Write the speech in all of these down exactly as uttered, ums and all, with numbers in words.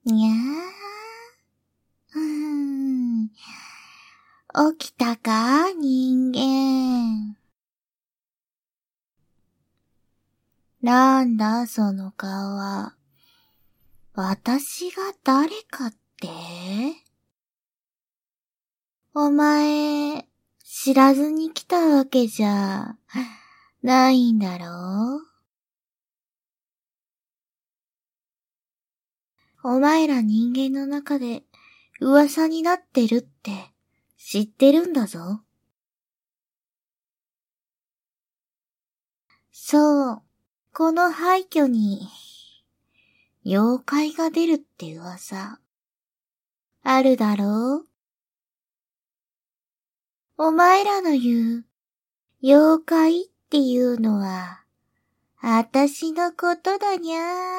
にゃー。うーん。起きたか、人間。なんだ、その顔は。私が誰かって？お前、知らずに来たわけじゃないんだろう？お前ら人間の中で噂になってるって知ってるんだぞ。そう、この廃墟に妖怪が出るって噂あるだろう？お前らの言う妖怪っていうのはあたしのことだにゃ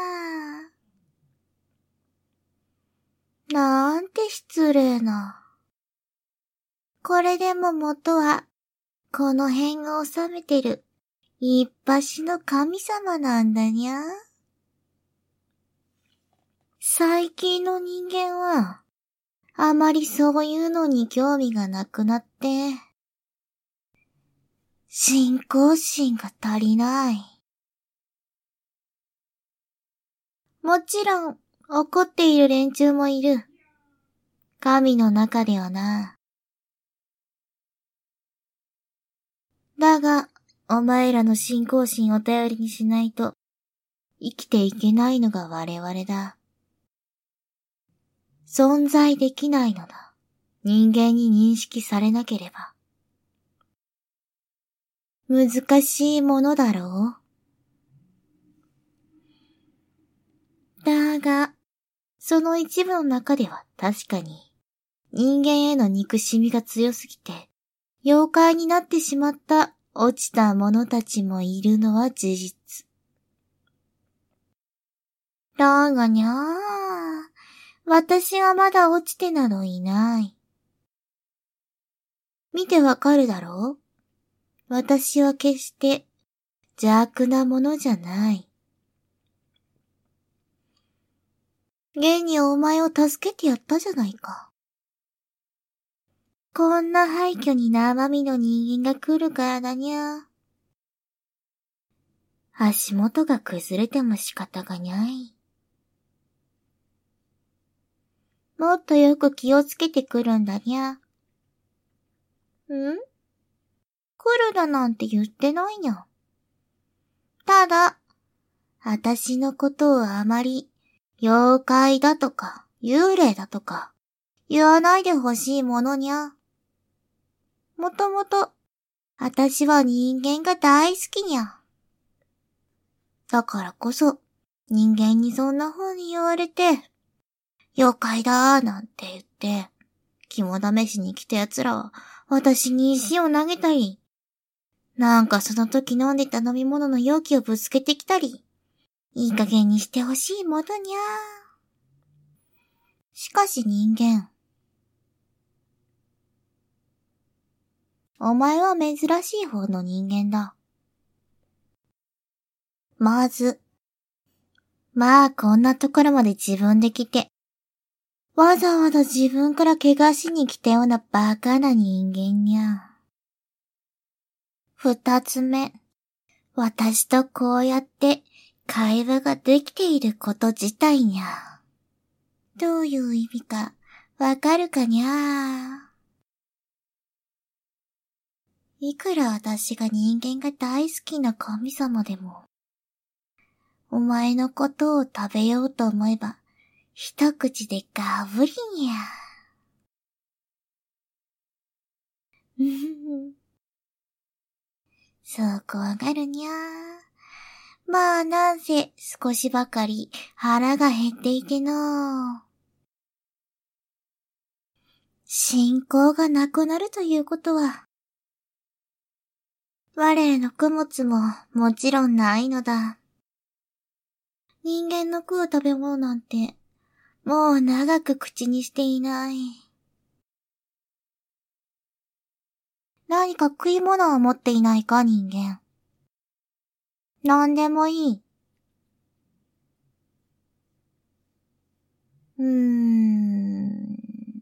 ー。なんて失礼な。これでも元はこの辺を治めてる一発の神様なんだにゃ。最近の人間はあまりそういうのに興味がなくなって信仰心が足りない。もちろん怒っている連中もいる。神の中ではな。だが、お前らの信仰心を頼りにしないと、生きていけないのが我々だ。存在できないのだ。人間に認識されなければ。難しいものだろう。だが、その一部の中では確かに、人間への憎しみが強すぎて、妖怪になってしまった落ちた者たちもいるのは事実。だがにゃー、私はまだ落ちてなどいない。見てわかるだろう？私は決して邪悪なものじゃない。現にお前を助けてやったじゃないか。こんな廃墟に生身の人間が来るからだにゃ。足元が崩れても仕方がない。もっとよく気をつけてくるんだにゃ。ん？来るだなんて言ってないにゃ。ただ、あたしのことをあまり妖怪だとか幽霊だとか言わないでほしいものにゃ。もともと、あたしは人間が大好きにゃ。だからこそ、人間にそんな風に言われて、妖怪だーなんて言って、肝試しに来た奴らは、私に石を投げたり、なんかその時飲んでた飲み物の容器をぶつけてきたり、いい加減にしてほしいものにゃー。しかし人間、お前は珍しい方の人間だ。まず、まあこんなところまで自分で来て、わざわざ自分から怪我しに来たようなバカな人間にゃ。二つ目、私とこうやって会話ができていること自体にゃ。どういう意味かわかるかにゃ。いくら私が人間が大好きな神様でも、お前のことを食べようと思えば、一口でガブリにゃ。そう怖がるにゃ。まあなんせ少しばかり腹が減っていての。信仰がなくなるということは、我らの供物ももちろんないのだ。人間の食う食べ物なんて、もう長く口にしていない。何か食い物を持っていないか、人間。何でもいい。ん？ うーん。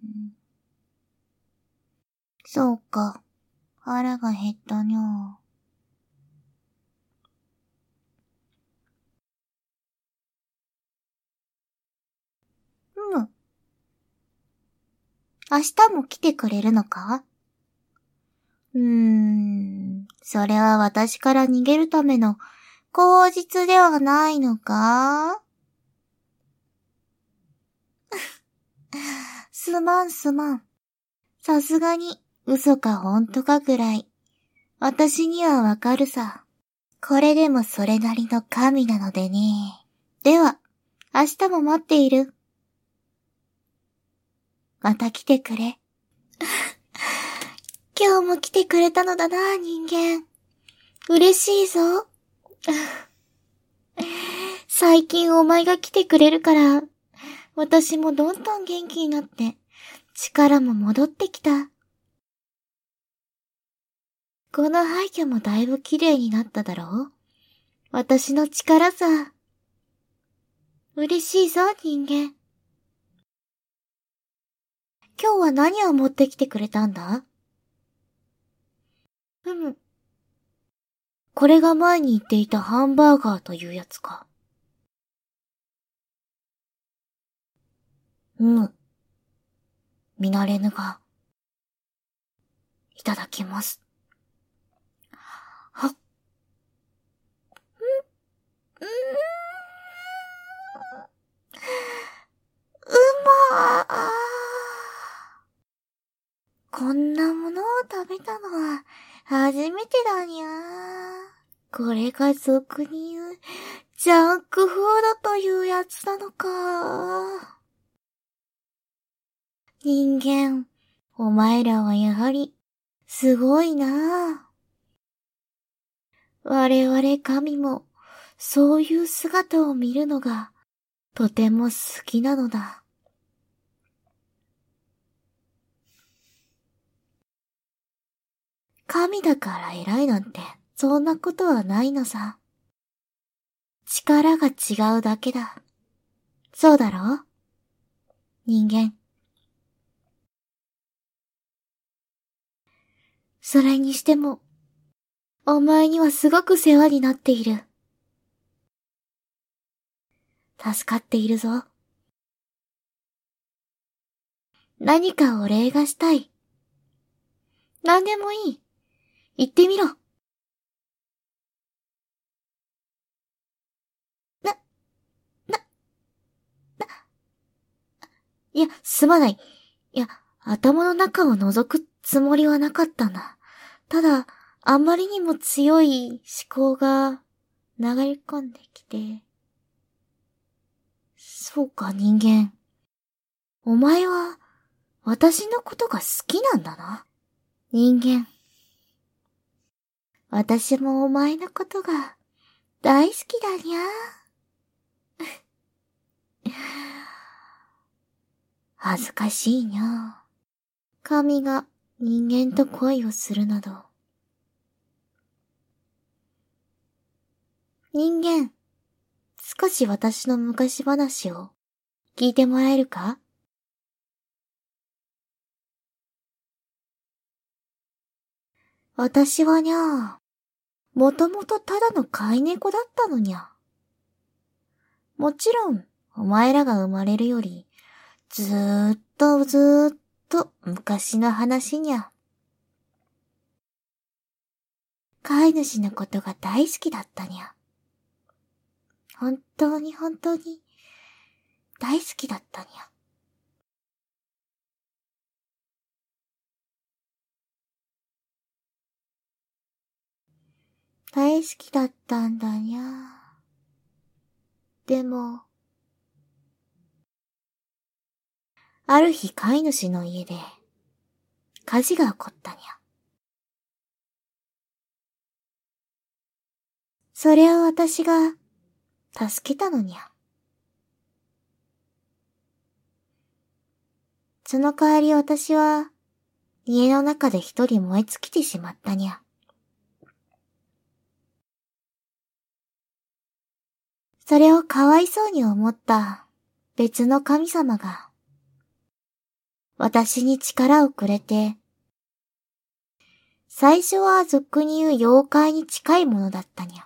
そうか。腹が減ったにゃ。うむ。明日も来てくれるのか？うーん。それは私から逃げるための口実ではないのか？すまんすまん。さすがに嘘か本当かぐらい。私にはわかるさ。これでもそれなりの神なのでね。では、明日も待っている。また来てくれ。今日も来てくれたのだな、人間。嬉しいぞ。最近お前が来てくれるから、私もどんどん元気になって、力も戻ってきた。この廃墟もだいぶ綺麗になっただろう？私の力さ。嬉しいぞ、人間。今日は何を持ってきてくれたんだ？ふむ。これが前に言っていたハンバーガーというやつか。うむ。見慣れぬが。いただきます。はっ。ん、うーん。うまー。こんなものを食べたのは初めてだにゃー。これが俗に言うジャンクフードというやつなのか。人間、お前らはやはりすごいな。我々神もそういう姿を見るのがとても好きなのだ。神だから偉いなんてそんなことはないのさ。力が違うだけだ。そうだろ？人間。それにしても、お前にはすごく世話になっている。助かっているぞ。何かお礼がしたい。何でもいい。言ってみろ。な、な、な、いや、すまない。いや、頭の中を覗くつもりはなかったんだ。ただ、あまりにも強い思考が流れ込んできて。そうか、人間。お前は、私のことが好きなんだな。人間。私もお前のことが大好きだにゃ。恥ずかしいにゃ。神が人間と恋をするなど。人間、少し私の昔話を聞いてもらえるか？私はにゃ、もともとただの飼い猫だったのにゃ。もちろん、お前らが生まれるより、ずーっとずーっと昔の話にゃ。飼い主のことが大好きだったにゃ。本当に本当に大好きだったにゃ。大好きだったんだにゃ。でも、ある日飼い主の家で火事が起こったにゃ。それを私が助けたのにゃ。その代わり私は家の中で一人燃え尽きてしまったにゃ。それをかわいそうに思った。 別の神様が私に力をくれて、最初は俗に言う妖怪に近いものだったにゃ。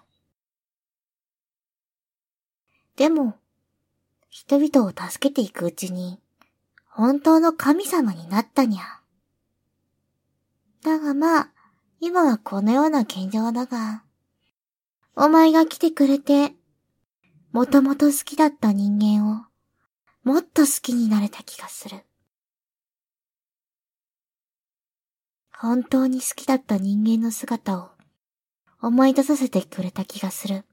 でも、人々を助けていくうちに、本当の神様になったにゃ。だがまあ、今はこのような現状だが、お前が来てくれて、もともと好きだった人間を、もっと好きになれた気がする。本当に好きだった人間の姿を思い出させてくれた気がする。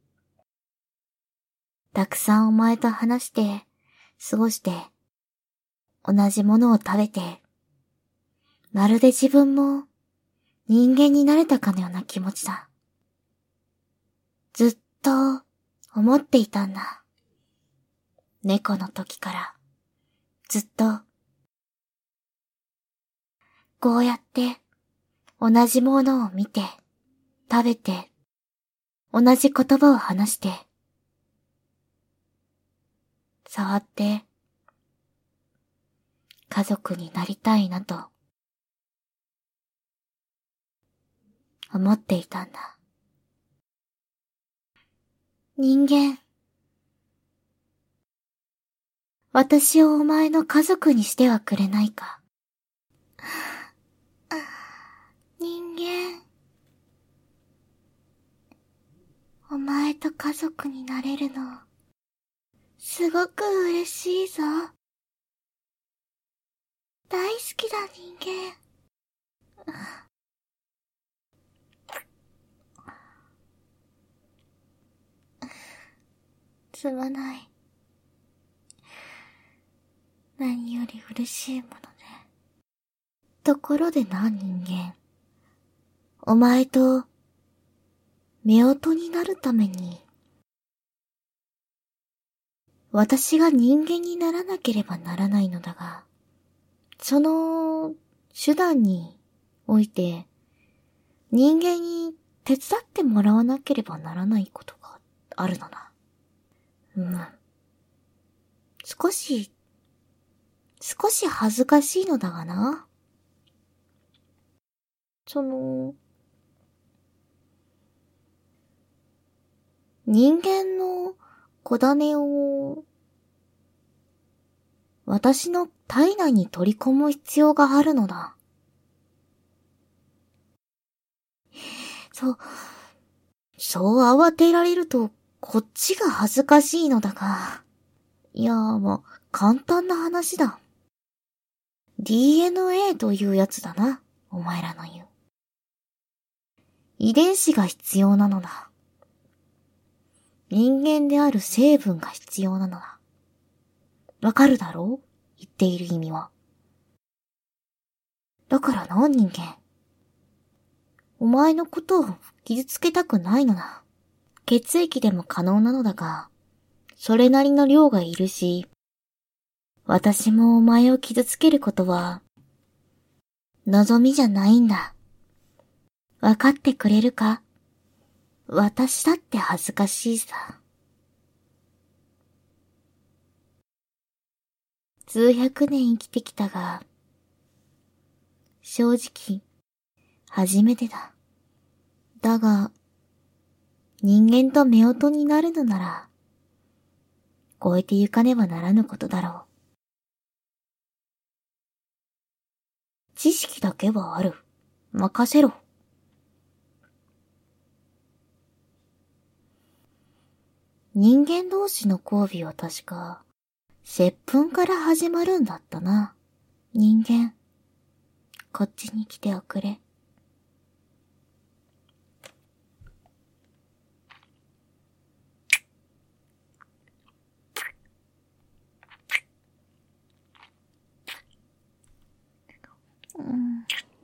たくさんお前と話して、過ごして、同じものを食べて、まるで自分も人間になれたかのような気持ちだ。ずっと思っていたんだ。猫の時から、ずっと。こうやって、同じものを見て、食べて、同じ言葉を話して、触って、家族になりたいなと、思っていたんだ。人間、私をお前の家族にしてはくれないか。人間、お前と家族になれるの、すごく嬉しいぞ。大好きだ人間。すまない。何より嬉しいものね。ところでな人間。お前と、夫婦になるために、私が人間にならなければならないのだが、その手段において、人間に手伝ってもらわなければならないことがあるのだ。うん。少し、少し恥ずかしいのだがな。その、人間の子種を、私の体内に取り込む必要があるのだ。そう、そう慌てられると、こっちが恥ずかしいのだが。いやーまあ、簡単な話だ。ディーエヌエー というやつだな、お前らの言う。遺伝子が必要なのだ。人間である成分が必要なのだ。わかるだろう？言っている意味は。だからな、人間。お前のことを傷つけたくないのだ。血液でも可能なのだが、それなりの量がいるし、私もお前を傷つけることは、望みじゃないんだ。わかってくれるか？私だって恥ずかしいさ。数百年生きてきたが、正直、初めてだ。だが、人間と夫婦になるのなら、超えてゆかねばならぬことだろう。知識だけはある。任せろ。人間同士の交尾は確か、接吻から始まるんだったな。人間、こっちに来ておくれ。うん。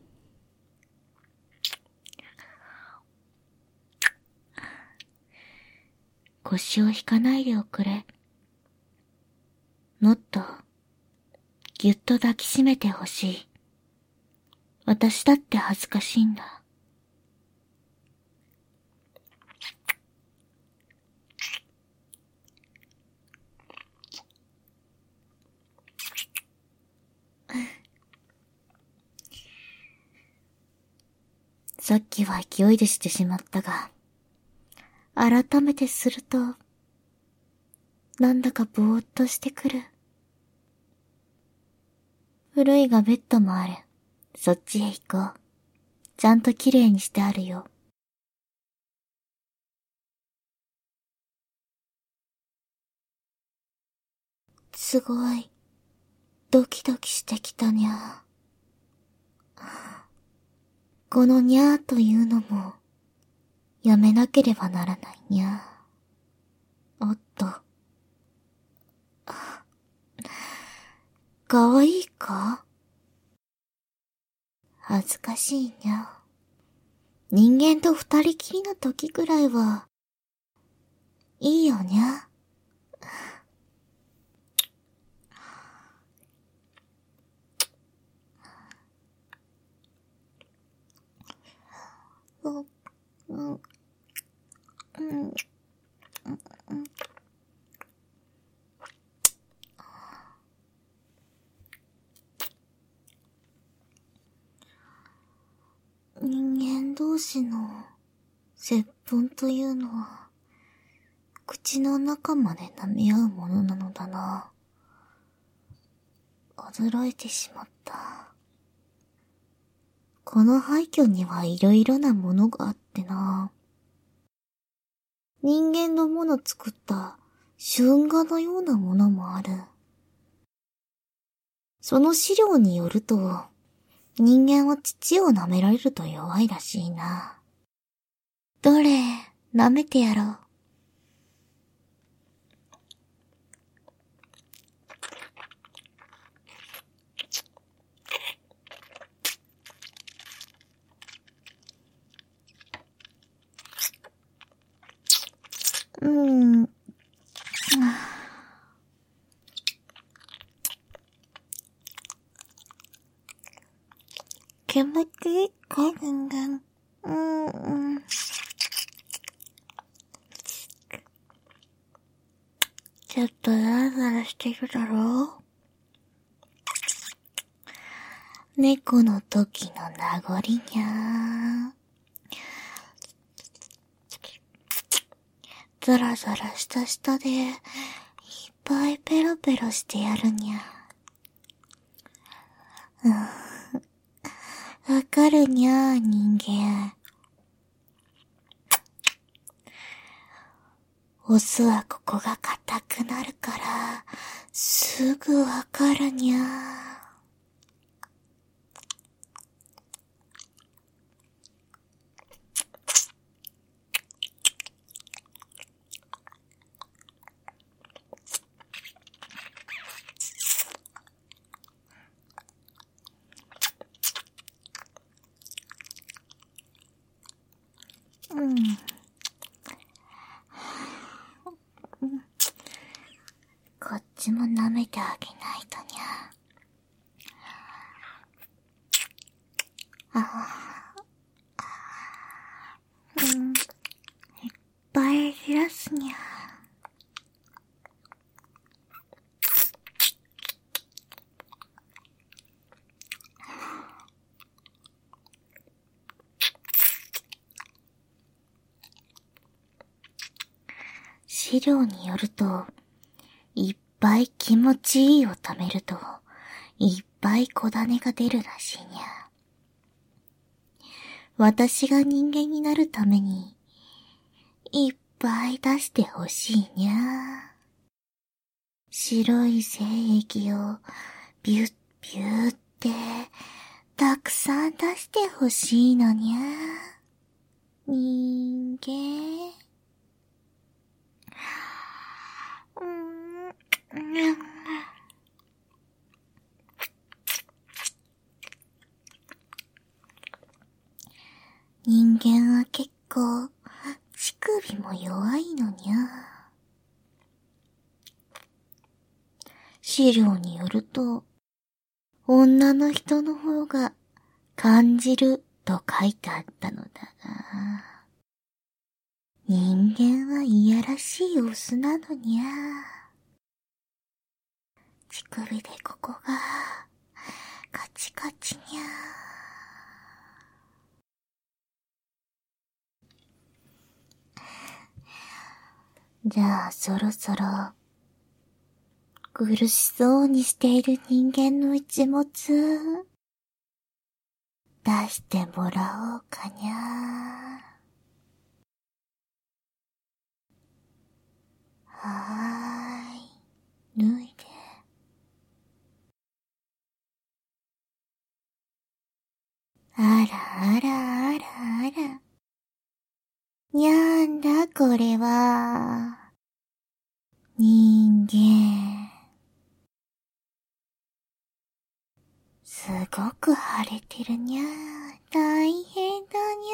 腰を引かないでおくれ。もっと、ぎゅっと抱きしめてほしい。私だって恥ずかしいんだ。 さっきは勢いでしてしまったが、改めてすると、なんだかぼーっとしてくる。古いがベッドもある。そっちへ行こう。ちゃんと綺麗にしてあるよ。すごい、ドキドキしてきたにゃ。このにゃーというのも、やめなければならないにゃ。おっと。かわいいか？恥ずかしいにゃ。人間と二人きりの時くらいは、いいよにゃ。うん、うん、うん、人間同士の接吻というのは、口の中まで舐め合うものなのだな。驚いてしまった。この廃墟にはいろいろなものがあってな。人間のもの作った春画のようなものもある。その資料によると、人間は乳を舐められると弱いらしいな。どれ、舐めてやろう。うーん。気持ちいいか、人間。うーん。ちょっとザラザラしてるだろう。猫の時の名残にゃー。ザラザラした舌で、いっぱいペロペロしてやるにゃ。うん。わかるにゃー、人間。オスはここが硬くなるから、すぐわかるにゃー。うん。こっちも舐めてあげないとにゃ。ああ。うん。いっぱいじらすにゃ。資料によると、いっぱい気持ちいいを貯めると、いっぱい小種が出るらしいにゃ。私が人間になるために、いっぱい出してほしいにゃ。白い精液をビュッビュッってたくさん出してほしいのにゃ。人間。うーん。人間は結構乳首も弱いのにゃ。資料によると、女の人の方が感じると書いてあったのだが、人間はいやらしいオスなのにゃ。乳首でここがカチカチにゃ。 じゃあそろそろ、苦しそうにしている人間の一物、出してもらおうかにゃ。はーい、脱いで。あらあらあらあら。にゃんだこれは。人間。すごく腫れてるにゃ。大変だに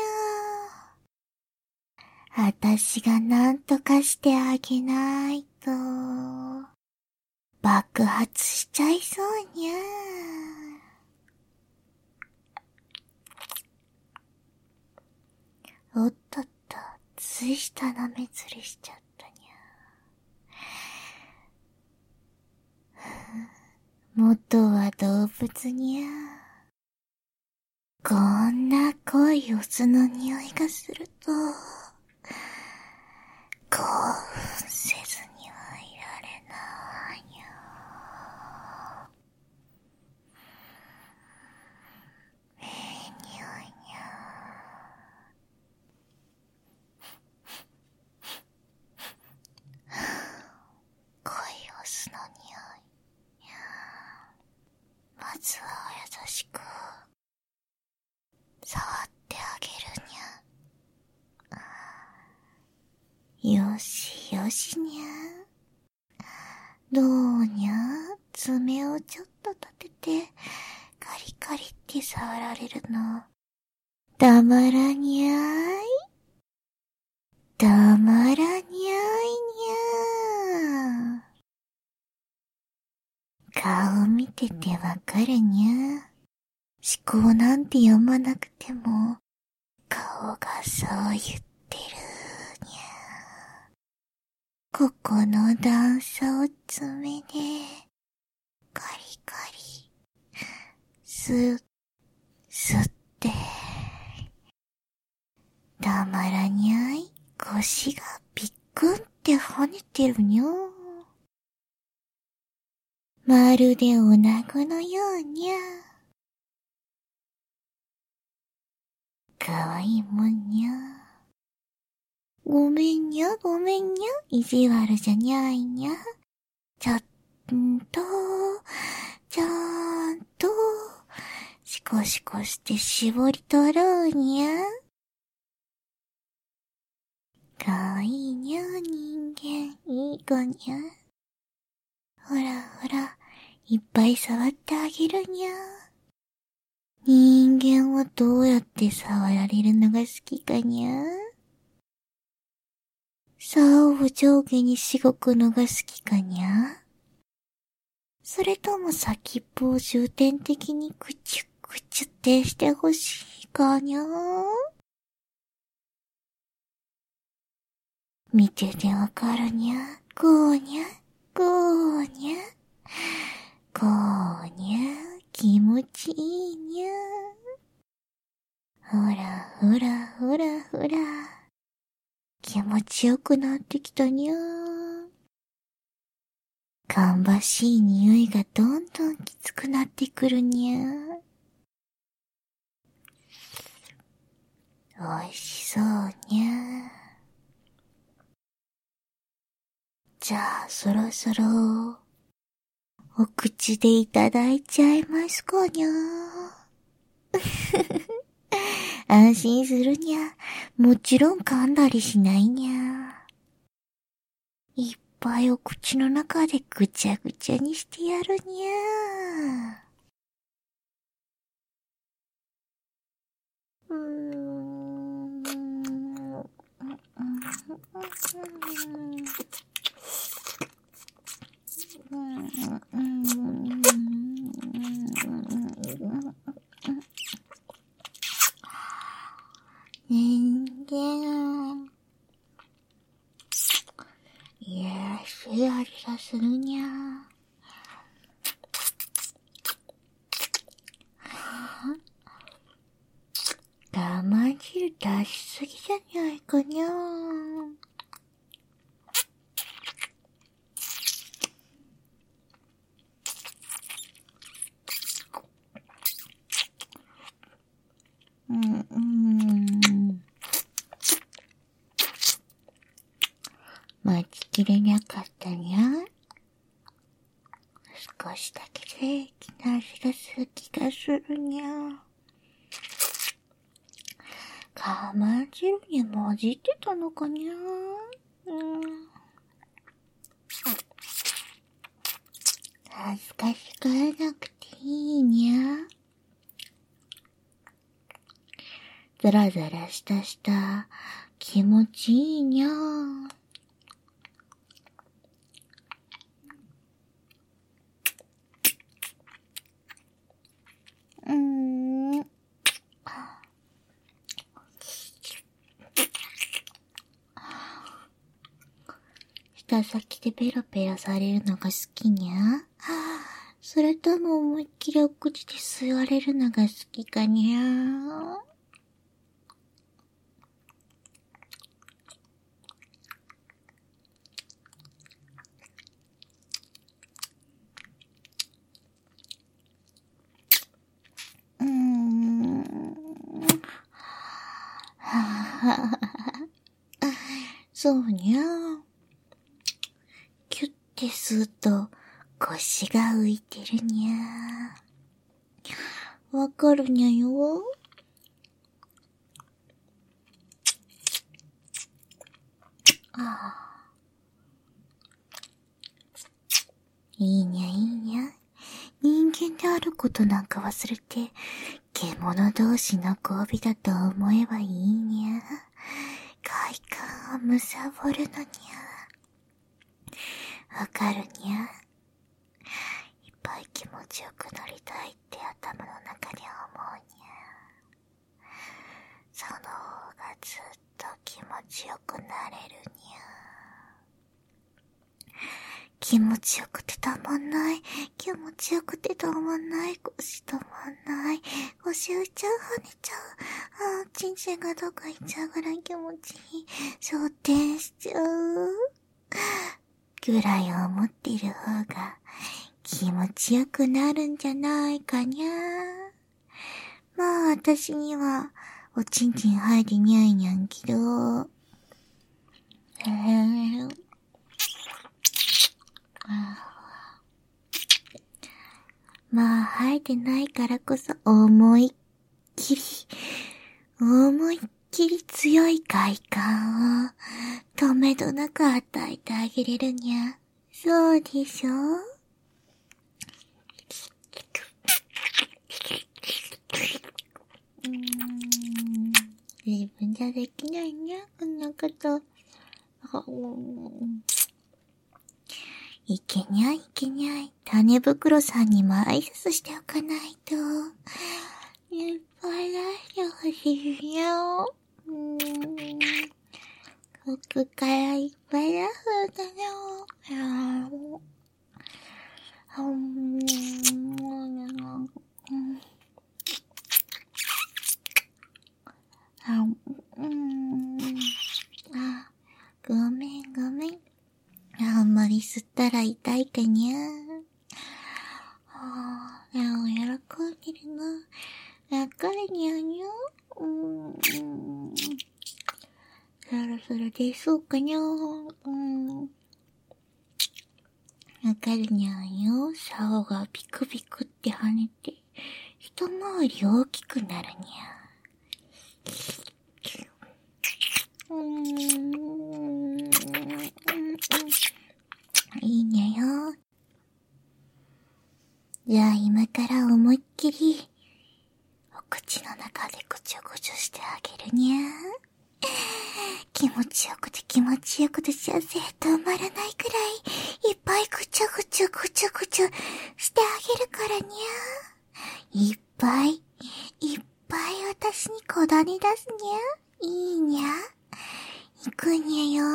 ゃ。あたしがなんとかしてあげないと、爆発しちゃいそうにゃ。おっとっと、つい下の目ずりしちゃったにゃ。元は動物にゃ。こんな濃いオスの匂いがすると、興奮せずにはいられないにゃ。ええ匂いにゃ。濃いオスの匂い。まずは優しく触ってあげるにゃ。よしよしにゃ。どうにゃ。爪をちょっと立ててカリカリって触られるのたまらにゃーい。たまらにゃーいにゃー。顔見ててわかるにゃ。思考なんて読まなくても顔がそう言ってるにゃ。ここの段差を爪でカリカリすっすってたまらにゃい。腰がビックンって跳ねてるにゃ。まるでおなごのようにゃ。かわいいもんにゃ。ごめんにゃ、ごめんにゃ。意地悪じゃにゃいにゃ。ちょっと、ちゃんと、シコシコして絞り取ろうにゃ。かわいいにゃ、人間。いい子にゃ。ほらほら、いっぱい触ってあげるにゃ。人間はどうやって触られるのが好きかにゃ。竿を上下にしごくのが好きかにゃ。それとも先っぽを重点的にクチュクチュってしてほしいかにゃ。見ててわかるにゃ。こうにゃ、こうにゃ。こうにゃ、気持ちいいにゃ。ほらほらほらほら。気持ちよくなってきたにゃ。芳しい匂いがどんどんきつくなってくるにゃ。おいしそうにゃ。じゃあそろそろお口でいただいちゃいますかにゃ。安心するにゃ。もちろん噛んだりしないにゃ。いっぱいお口の中でぐちゃぐちゃにしてやるにゃ。うーん。人間。いや、すやりがするにゃ。我慢汁出しすぎじゃないかにゃ。 きれなかったにゃ。少しだけで気の味がする気がするにゃ。カマ汁に混じってたのかにゃ。うん。恥ずかしがらなくていいにゃ。ザラザラしたした気持ちいいにゃ。うーん。舌先でペロペロされるのが好きにゃ。それとも思いっきりお口で吸われるのが好きかにゃ。うーん。そうにゃ。キュッて吸うと腰が浮いてるにゃ。わかるにゃよ。ああ。いいにゃいいにゃ。人間であることなんか忘れて、獣同士の交尾だと思えばいいにゃ。快感をむさぼるのにゃ。わかるにゃ。いっぱい気持ちよくなりたいって頭の中に思うにゃ。その方がずっと気持ちよくなれるにゃ。気持ちよくてたまんない。気持ちよくてたまんない。腰たまんない。腰浮いちゃう、跳ねちゃう。ああ、チンチンがどっか行っちゃうぐらい気持ちいい。昇天しちゃう。ぐらい思っている方が気持ちよくなるんじゃないかにゃ。まあ私にはおちんちん生えてにゃいにゃんけど。へぇー。まあ生えてないからこそ思いっきり、思いっきり強い快感を止めどなく与えてあげれるにゃ。そうでしょ？うーん、自分じゃできないにゃ、こんなこと。いけにゃい、いけにゃい。種袋さんにも挨拶しておかないと。いっぱい出してほしいにゃお。うーん。ここからいっぱい出すんだよ。いやー。うーん。あ、うーん。あ、ごめんごめん。あんまり吸ったら痛いかにゃ。ああ、なん喜んでるな。わかるにゃにゃ。うーん。そろそろ出そうかにゃ。うん。わかるにゃんよ。竿がピクピクって跳ねて、一回り大きくなるにゃ。うーん。いいにゃよ。じゃあ今から思いっきり、お口の中でぐちょぐちょしてあげるにゃ。気持ちよくて気持ちよくて幸せ止まらないくらい、いっぱいぐちょぐちょぐちょぐちょしてあげるからにゃ。いっぱい、いっぱい私にこだに出すにゃ。いいにゃ。いくにゃよ。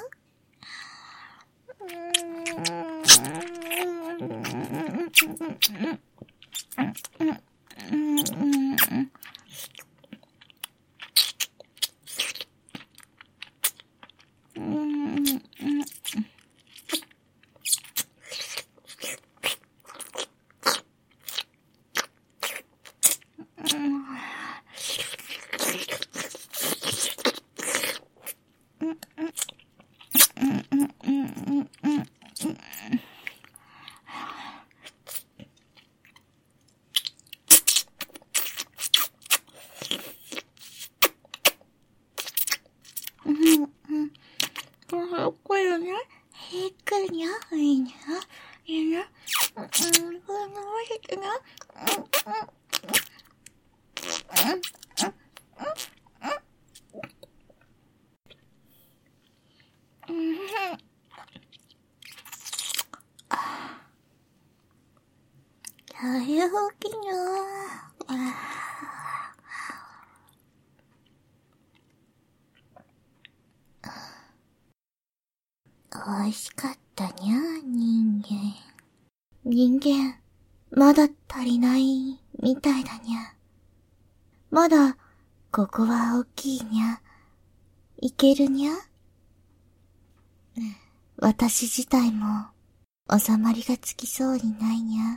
うーん。 大きな。美味しかったにゃ、人間。人間、まだ足りないみたいだにゃ。まだ、ここは大きいにゃ。いけるにゃ。私自体も、収まりがつきそうにないにゃ。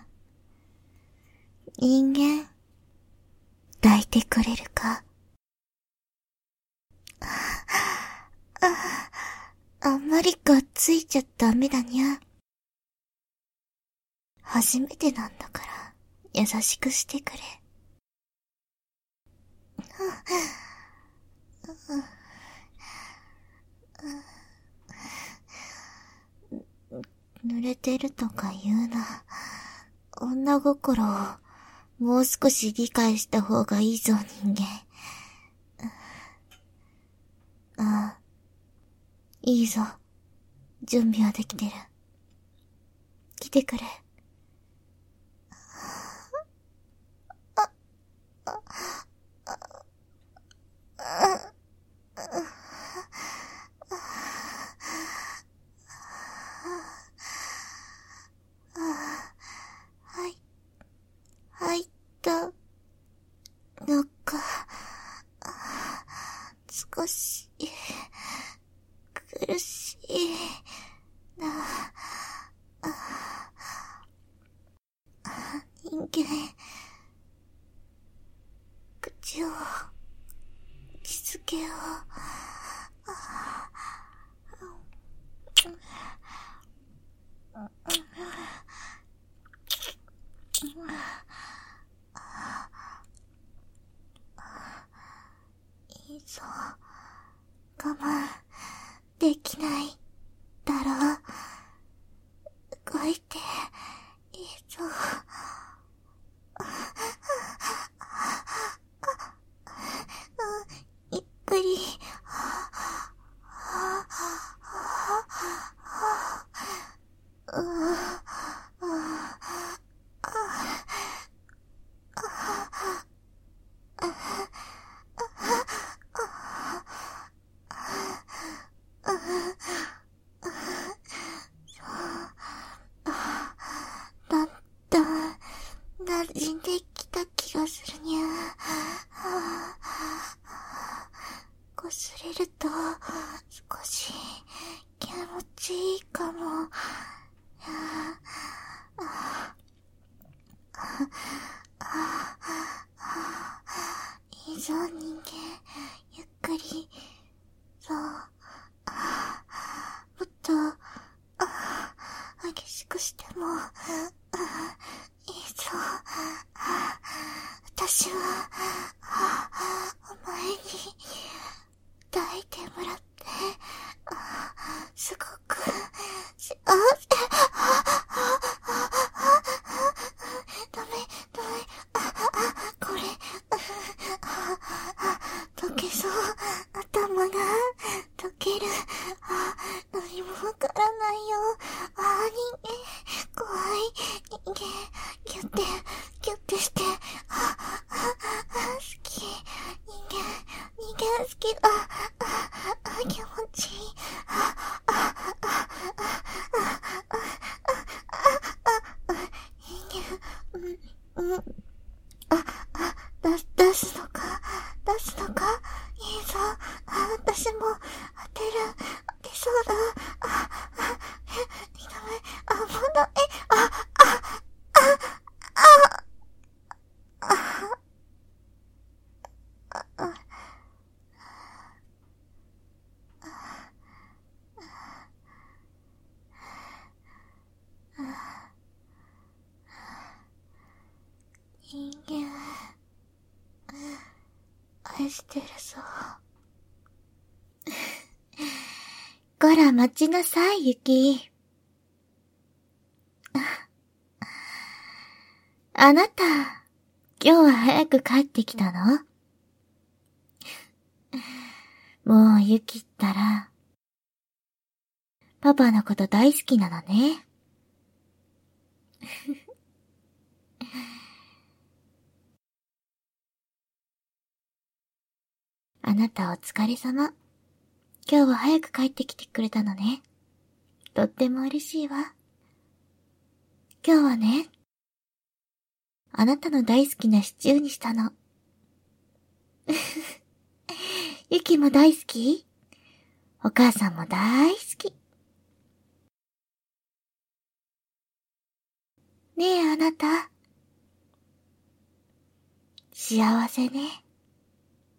人間、抱いてくれるか。あ、あんまりがっついちゃダメだにゃ。初めてなんだから、優しくしてくれ。濡れてるとか言うな。女心をもう少し理解した方がいいぞ、人間。ああ、いいぞ。準備はできてる。来てくれ。あ、あ、あ、あ、はい、入ったのか、少し苦しいな。人間、口を静けよう。いいぞ。我慢できないだろう。動いていいぞ。ゆっくり。だんだん馴染んできた気がするにゃ。こすれると少し気持ちいいかも。いいぞ人間、ゆっくり。そう、もっと激しくしてもいいぞ。私はお前に抱いてもらってすごく幸せ。ダメダメ、これ溶けそう。頭が溶ける。何もわからないよ。ああ、人間怖い。人間ギュッてギュッてして、あ好き。人間人間好き。ああ気持ちいい。あああ人間うんうんああ出す出すのか出すのか。いいぞ。あ私も当てる当てそうだ。ああえダメ。あもうだえああああああ人間愛してるぞ。こら待ちなさい、ユキ。 あなた、今日は早く帰ってきたの？もうユキったら、パパのこと大好きなのね。あなたお疲れ様。今日は早く帰ってきてくれたのね。とっても嬉しいわ。今日はね、あなたの大好きなシチューにしたの。ユキも大好き？お母さんも大好き。ねえあなた。幸せね。